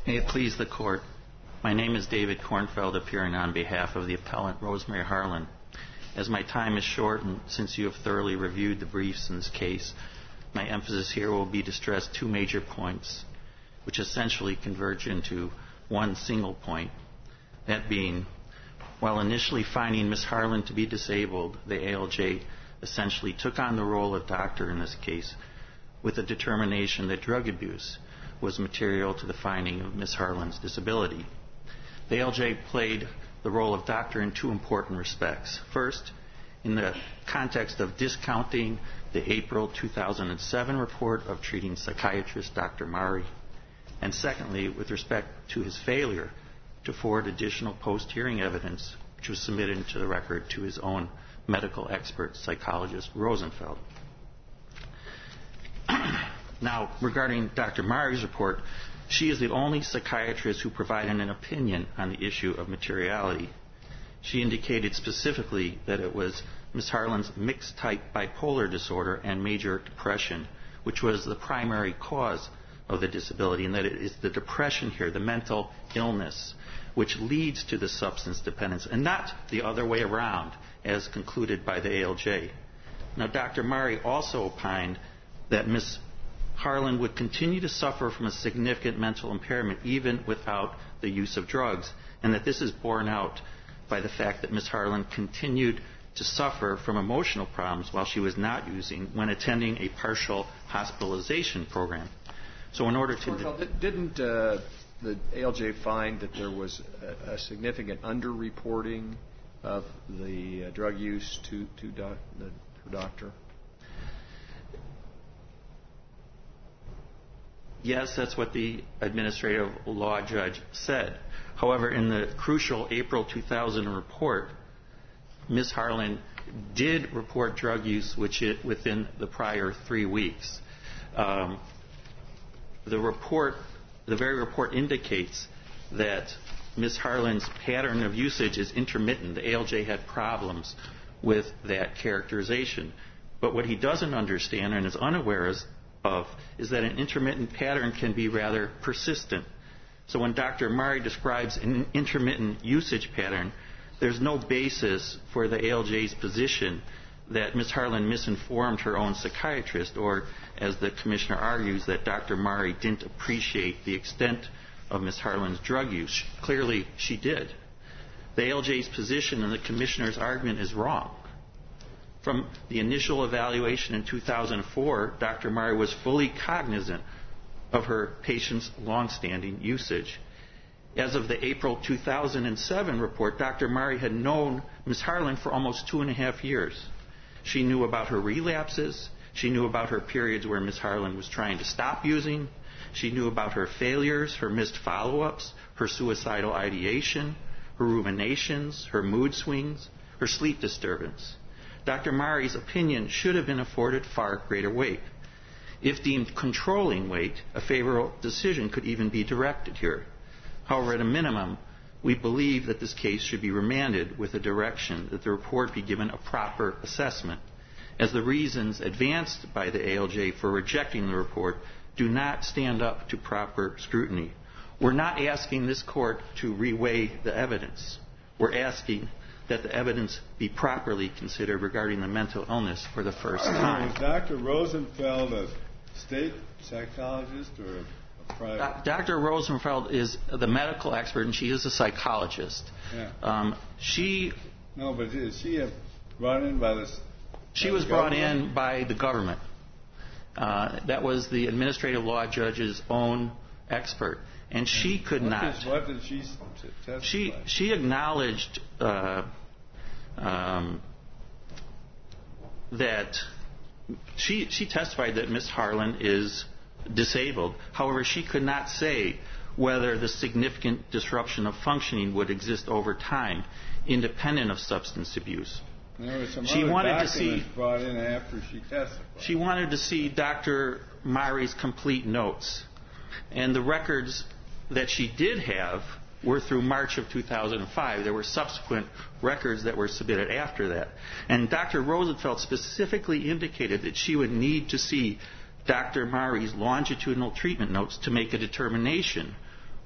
May it please the Court, my name is David Kornfeld, appearing on behalf of the appellant Rosemary Harlan. As my time is short, and since you have thoroughly reviewed the briefs in this case, my emphasis here will be to stress two major points, which essentially converge into one single point. That being, while initially finding Ms. Harlan to be disabled, the ALJ essentially took on the role of doctor in this case with a determination that drug abuse was material to the finding of Ms. Harlan's disability. The ALJ played the role of doctor in two important respects. First, in the context of discounting the April 2007 report of treating psychiatrist Dr. Mari, and secondly, with respect to his failure to forward additional post-hearing evidence which was submitted into the record to his own medical expert, psychologist Rosenfeld. Now, regarding Dr. Mari's report, she is the only psychiatrist who provided an opinion on the issue of materiality. She indicated specifically that it was Ms. Harlan's mixed-type bipolar disorder and major depression, which was the primary cause of the disability, and that it is the depression here, the mental illness, which leads to the substance dependence, and not the other way around, as concluded by the ALJ. Now, Dr. Mari also opined that Ms. Harlan would continue to suffer from a significant mental impairment even without the use of drugs, and that this is borne out by the fact that Ms. Harlan continued to suffer from emotional problems while she was not using when attending a partial hospitalization program. So in order to... Didn't the ALJ find that there was a significant underreporting of the drug use to her doctor? Yes, that's what the administrative law judge said. However, in the crucial April 2000 report, Ms. Harlan did report drug use within the prior 3 weeks. The very report indicates that Ms. Harlan's pattern of usage is intermittent. The ALJ had problems with that characterization. But what he doesn't understand and is unaware of is that an intermittent pattern can be rather persistent. So when Dr. Mari describes an intermittent usage pattern, there's no basis for the ALJ's position that Ms. Harlan misinformed her own psychiatrist, or, as the commissioner argues, that Dr. Mari didn't appreciate the extent of Ms. Harlan's drug use. Clearly, she did. The ALJ's position and the commissioner's argument is wrong. From the initial evaluation in 2004, Dr. Mari was fully cognizant of her patient's longstanding usage. As of the April 2007 report, Dr. Mari had known Ms. Harlan for almost 2.5 years. She knew about her relapses. She knew about her periods where Ms. Harlan was trying to stop using. She knew about her failures, her missed follow-ups, her suicidal ideation, her ruminations, her mood swings, her sleep disturbance. Dr. Mari's opinion should have been afforded far greater weight. If deemed controlling weight, a favorable decision could even be directed here. However, at a minimum, we believe that this case should be remanded with a direction that the report be given a proper assessment, as the reasons advanced by the ALJ for rejecting the report do not stand up to proper scrutiny. We're not asking this court to reweigh the evidence. We're asking that the evidence be properly considered regarding the mental illness for the first time. Is Dr. Rosenfeld a state psychologist or a private? Dr. Rosenfeld is the medical expert, and she is a psychologist. Yeah. She brought in by the She was brought in by the government. That was the administrative law judge's own expert. And she could not. What did she testify? She acknowledged that she testified that Ms. Harlan is disabled. However, she could not say whether the significant disruption of functioning would exist over time, independent of substance abuse. There were some She other wanted to documents see- brought in after she testified. She wanted to see Dr. Mari's complete notes. And the records that she did have were through March of 2005. There were subsequent records that were submitted after that. And Dr. Rosenfeld specifically indicated that she would need to see Dr. Mari's longitudinal treatment notes to make a determination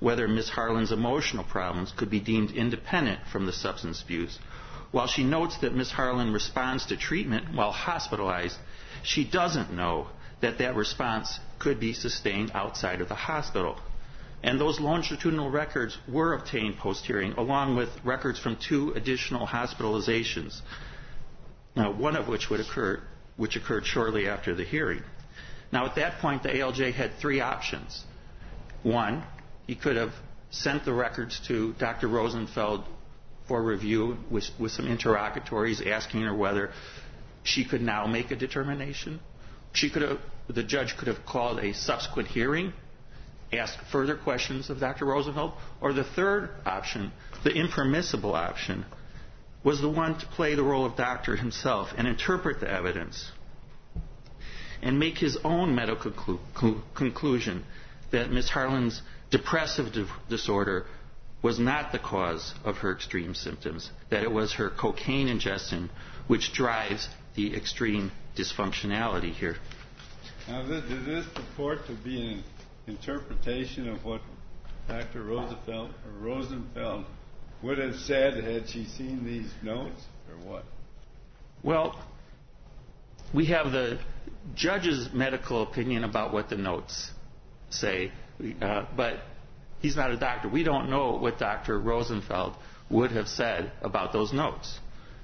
whether Ms. Harlan's emotional problems could be deemed independent from the substance abuse. While she notes that Ms. Harlan responds to treatment while hospitalized, she doesn't know that that response could be sustained outside of the hospital. And those longitudinal records were obtained post-hearing, along with records from 2 additional hospitalizations, one of which occurred shortly after the hearing. Now, at that point, the ALJ had 3 options. 1, he could have sent the records to Dr. Rosenfeld for review with some interrogatories asking her whether she could now make a determination. The judge could have called a subsequent hearing, asked further questions of Dr. Rosenfeld, or the third option, the impermissible option, was the one to play the role of doctor himself and interpret the evidence and make his own medical conclusion that Ms. Harlan's depressive disorder was not the cause of her extreme symptoms, that it was her cocaine ingestion which drives the extreme dysfunctionality here. Now, does this purport to be an interpretation of what Dr. Rosenfeld would have said had she seen these notes, or what? Well, we have the judge's medical opinion about what the notes say, but he's not a doctor. We don't know what Dr. Rosenfeld would have said about those notes.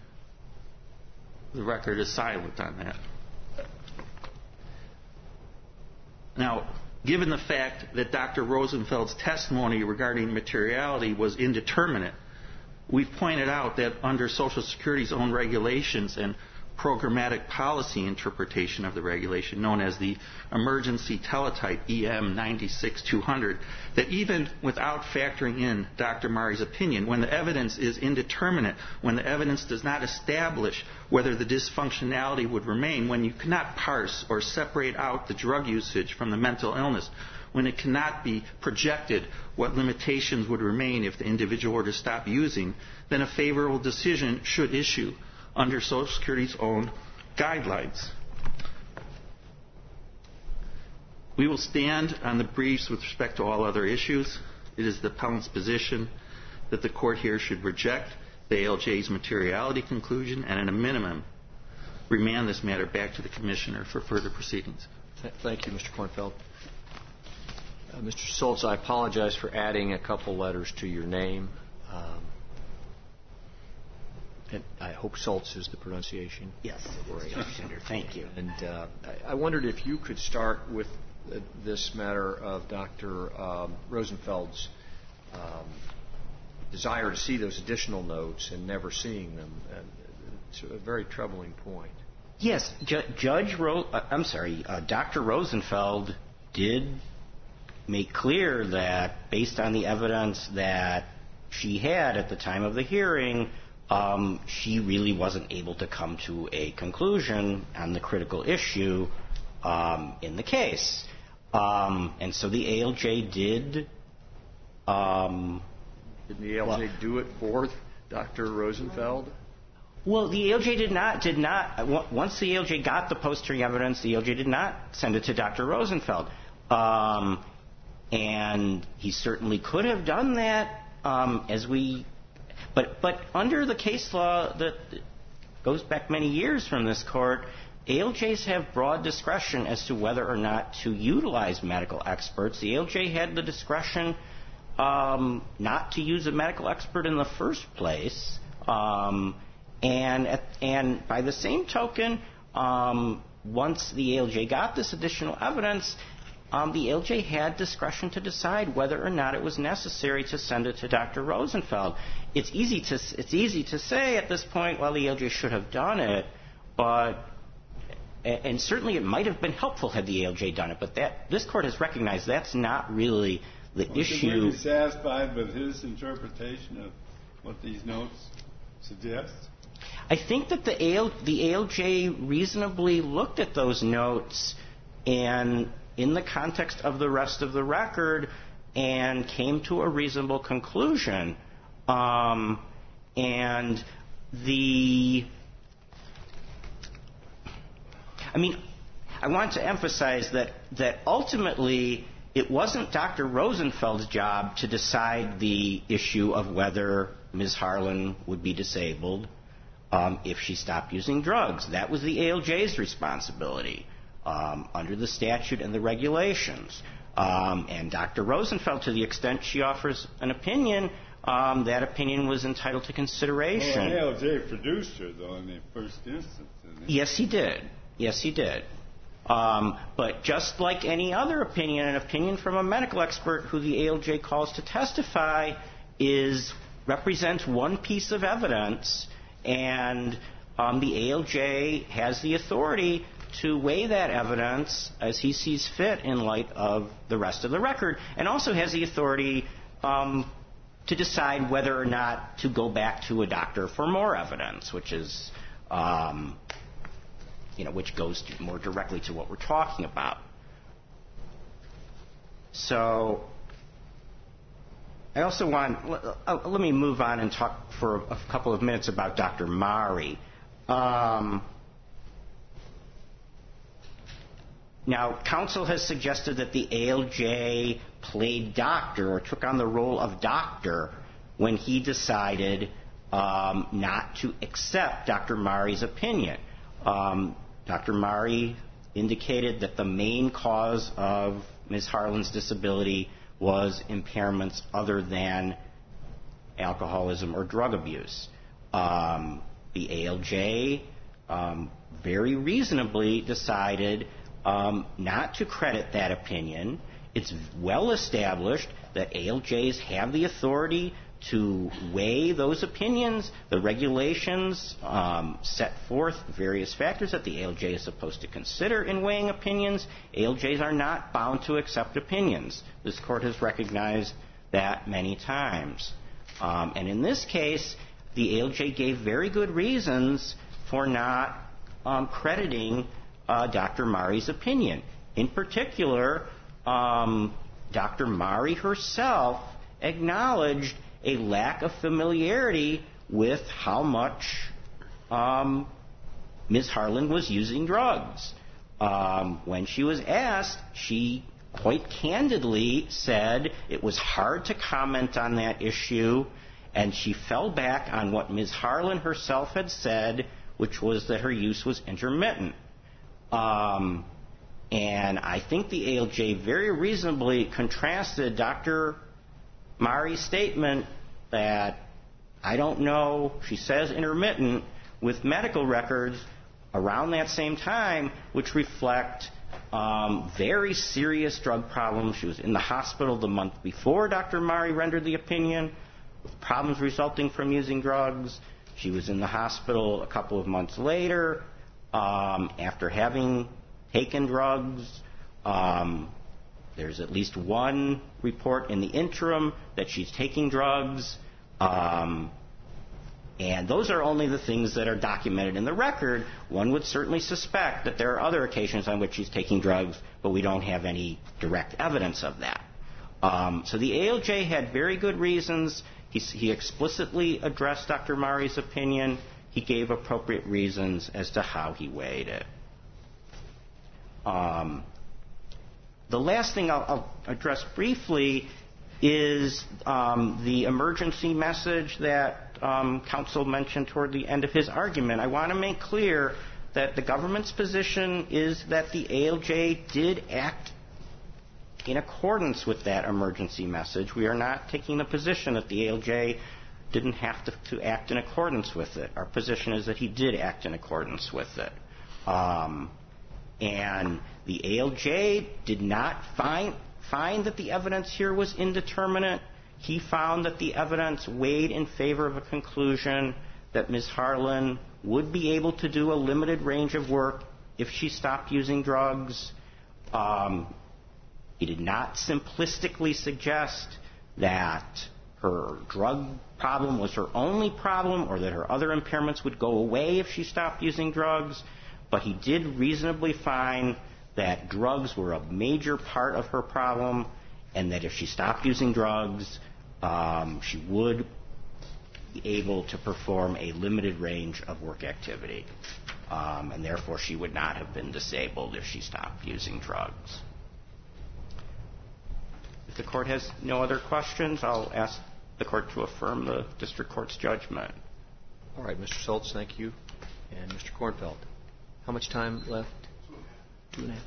The record is silent on that. Now, given the fact that Dr. Rosenfeld's testimony regarding materiality was indeterminate, we've pointed out that under Social Security's own regulations and programmatic policy interpretation of the regulation, known as the Emergency Teletype EM 96200, that even without factoring in Dr. Mari's opinion, when the evidence is indeterminate, when the evidence does not establish whether the dysfunctionality would remain, when you cannot parse or separate out the drug usage from the mental illness, when it cannot be projected what limitations would remain if the individual were to stop using, then a favorable decision should issue under Social Security's own guidelines. We will stand on the briefs with respect to all other issues. It is the appellant's position that the court here should reject the ALJ's materiality conclusion and, at a minimum, remand this matter back to the Commissioner for further proceedings. Thank you, Mr. Kornfeld. Mr. Schultz, I apologize for adding a couple letters to your name. And I hope Schultz is the pronunciation. Yes, Senator. Thank you. And I wondered if you could start with this matter of Dr. Rosenfeld's desire to see those additional notes and never seeing them. It's a very troubling point. Yes, Dr. Rosenfeld did make clear that based on the evidence that she had at the time of the hearing, she really wasn't able to come to a conclusion on the critical issue in the case. And so the ALJ did... Didn't the ALJ do it for Dr. Rosenfeld? Well, the ALJ did not. Once the ALJ got the post-hearing evidence, the ALJ did not send it to Dr. Rosenfeld. And he certainly could have done that, But under the case law that goes back many years from this court, ALJs have broad discretion as to whether or not to utilize medical experts. The ALJ had the discretion not to use a medical expert in the first place. And by the same token, once the ALJ got this additional evidence, the ALJ had discretion to decide whether or not it was necessary to send it to Dr. Rosenfeld. It's easy to say at this point, well, the ALJ should have done it, and certainly it might have been helpful had the ALJ done it, but this court has recognized that's not really the issue. Should we be satisfied with his interpretation of what these notes suggest? I think that the ALJ reasonably looked at those notes and in the context of the rest of the record and came to a reasonable conclusion. I want to emphasize that ultimately it wasn't Dr. Rosenfeld's job to decide the issue of whether Ms. Harlan would be disabled if she stopped using drugs. That was the ALJ's responsibility under the statute and the regulations. And Dr. Rosenfeld, to the extent she offers an opinion, that opinion was entitled to consideration. Well, ALJ produced her, though, in the first instance, didn't he? Yes, he did. Yes, he did. But just like any other opinion, an opinion from a medical expert who the ALJ calls to testify represents one piece of evidence, and the ALJ has the authority to weigh that evidence as he sees fit in light of the rest of the record, and also has the authority to decide whether or not to go back to a doctor for more evidence, which is, which goes more directly to what we're talking about. So I also let me move on and talk for a couple of minutes about Dr. Mari. Now, counsel has suggested that the ALJ played doctor or took on the role of doctor when he decided not to accept Dr. Mari's opinion. Dr. Mari indicated that the main cause of Ms. Harlan's disability was impairments other than alcoholism or drug abuse. The ALJ very reasonably decided not to credit that opinion. It's well established that ALJs have the authority to weigh those opinions. The regulations set forth various factors that the ALJ is supposed to consider in weighing opinions. ALJs are not bound to accept opinions. This Court has recognized that many times. And in this case, the ALJ gave very good reasons for not crediting Dr. Mari's opinion. In particular, Dr. Mari herself acknowledged a lack of familiarity with how much Ms. Harlan was using drugs. When she was asked, she quite candidly said it was hard to comment on that issue, and she fell back on what Ms. Harlan herself had said, which was that her use was intermittent. And I think the ALJ very reasonably contrasted Dr. Mari's statement that, I don't know, she says intermittent, with medical records around that same time, which reflect very serious drug problems. She was in the hospital the month before Dr. Mari rendered the opinion, with problems resulting from using drugs. She was in the hospital a couple of months later after having taken drugs. There's at least one report in the interim that she's taking drugs. And those are only the things that are documented in the record. One would certainly suspect that there are other occasions on which she's taking drugs, but we don't have any direct evidence of that. So the ALJ had very good reasons. He explicitly addressed Dr. Mari's opinion. He gave appropriate reasons as to how he weighed it. The last thing I'll address briefly is the emergency message that counsel mentioned toward the end of his argument. I want to make clear that the government's position is that the ALJ did act in accordance with that emergency message. We are not taking the position that the ALJ didn't have to act in accordance with it. Our position is that he did act in accordance with it. And the ALJ did not find that the evidence here was indeterminate. He found that the evidence weighed in favor of a conclusion that Ms. Harlan would be able to do a limited range of work if she stopped using drugs. He did not simplistically suggest that her drug problem was her only problem or that her other impairments would go away if she stopped using drugs, but he did reasonably find that drugs were a major part of her problem and that if she stopped using drugs, she would be able to perform a limited range of work activity, and therefore she would not have been disabled if she stopped using drugs. the court has no other questions, I'll ask the court to affirm the district court's judgment. All right, Mr. Schultz, thank you. And Mr. Kornfeld. How much time left? 2.5 minutes.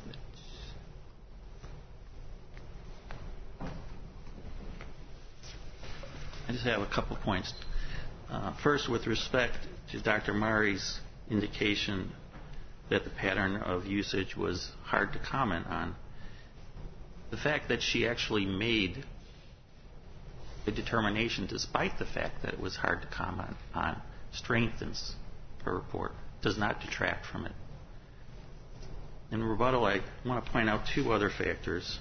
I just have a couple points. First, with respect to Dr. Mari's indication that the pattern of usage was hard to comment on, the fact that she actually made a determination despite the fact that it was hard to comment on strengthens her report, does not detract from it. In rebuttal, I want to point out two other factors.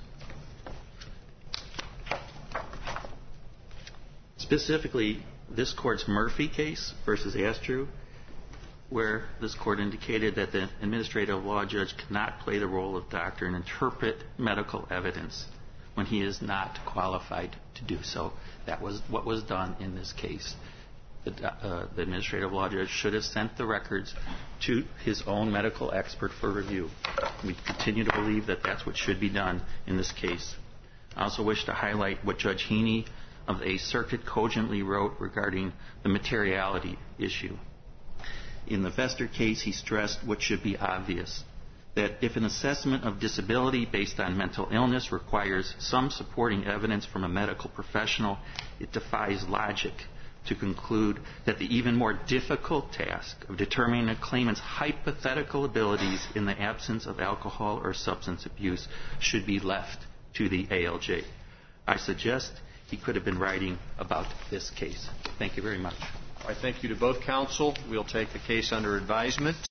Specifically, this court's Murphy case versus Astrew, where this court indicated that the administrative law judge cannot play the role of doctor and interpret medical evidence when he is not qualified to do so. That was what was done in this case. The administrative law judge should have sent the records to his own medical expert for review. We continue to believe that that's what should be done in this case. I also wish to highlight what Judge Heaney of the 8th Circuit cogently wrote regarding the materiality issue. In the Vester case, he stressed what should be obvious, that if an assessment of disability based on mental illness requires some supporting evidence from a medical professional, it defies logic to conclude that the even more difficult task of determining a claimant's hypothetical abilities in the absence of alcohol or substance abuse should be left to the ALJ. I suggest he could have been writing about this case. Thank you very much. I thank you to both counsel. We'll take the case under advisement.